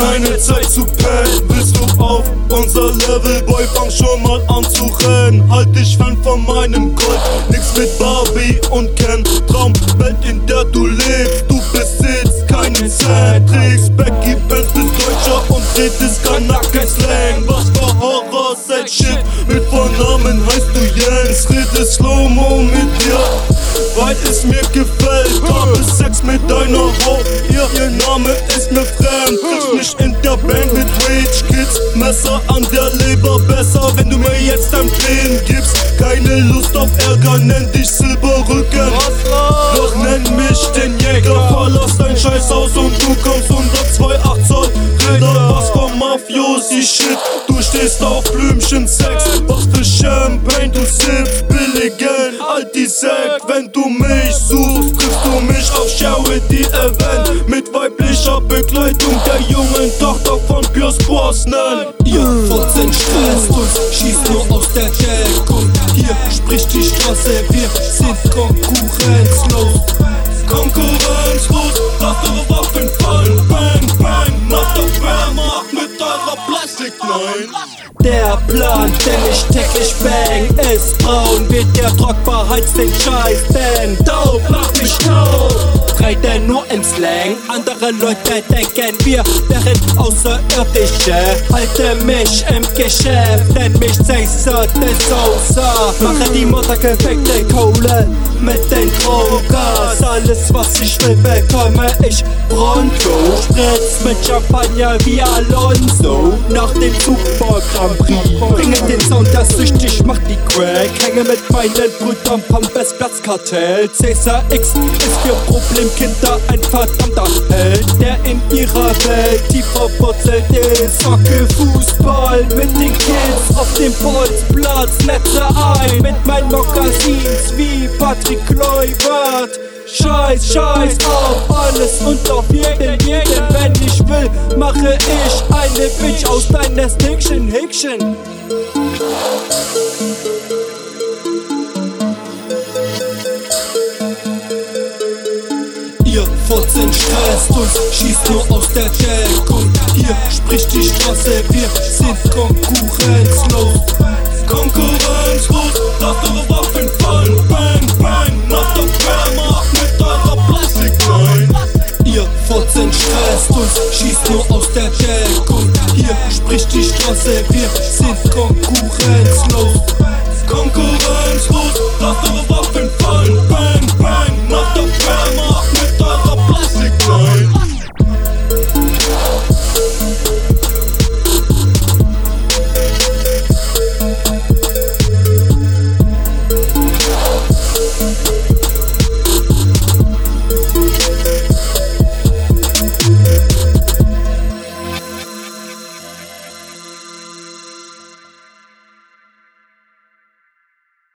keine Zeit zu pennen. Willst du auf unser Level, Boy, fang schon mal an zu rennen. Halt dich fern von meinem Gold, nix mit Barbie und Ken. Traumwelt, in der du lebst, du besitzt keinen Cent. Trägst Becky Benz, bist Deutscher und redest Kanaken-Slang. Was für Horror-Set-Shit, mit Vornamen heißt du Jens. Redest Slow-Mo mit dir, weil es mir gefällt. Habe Sex mit deiner Haut, ihr Name ist mir fremd. Triffst mich in der Band mit Rage Kids, Messer an der Leber. Besser, wenn du mir jetzt dein Plan gibst. Keine Lust auf Ärger, nenn dich Silberrücken. Doch nenn mich den Jäger. Verlass dein Scheißhaus und du kommst 102,8 Zoll Räder. Was vom Mafiosi-Shit, du stehst auf Blümchen-Sex. Was für Champagne, du sippst billigen Alti-Sekt. Wenn du mich suchst, triffst du mich auf Charity-Event mit weiblicher Begleitung der jungen Tochter von Pierce Brosnan. Ihr 14 stresst uns, schießt nur aus der Deckung. Hier spricht die Straße, wir sind konkurrenzlos. Konkurrenzlos, lasst eure Waffen fallen. Bang, bang, macht auf Wehrmacht mit eurer Plastiknein. Der Plan, den ich täglich bang, ist braun, wird der Druck beheizt den Scheiß, denn Dope macht mich tot. Reden nur im Slang, andere Leute denken, wir wären Außerirdische. Halte mich im Geschäft, nenn mich Cesar de Sousa. Mache die Mutter gefekte Kohle mit den Drogas. Alles was ich will bekomme ich pronto. Spritz mit Champagner wie Alonso nach dem Super Grand Prix. Bringe den Sound, der süchtig macht die Crack. Hänge mit meinen Brüdern vom Bestplatzkartell. Cesar X ist für Problemkinder ein verdammter Held, der in ihrer Welt tief verwurzelt ist. Zocke Fußball mit den Kids auf dem Bolzplatz. Netze ein mit meinen Mokassins wie Patrick Kluivert. Scheiß auf alles und auf jeden. Wenn ich will, mache ich eine Bitch aus deiner Stickchen, Häkchen. Ihr 14 stresst uns, schießt nur aus der Deckung. Hier spricht die Straße, wir sind konkurrenzlos. Konkurrenzlos, lasst eure Waffen fallen. Bang, bang, macht auf Wehrmacht mit eurer Plastiknein. Ihr 14 stresst uns, schießt nur aus der Deckung. Hier spricht die Straße, wir sind konkurrenzlos.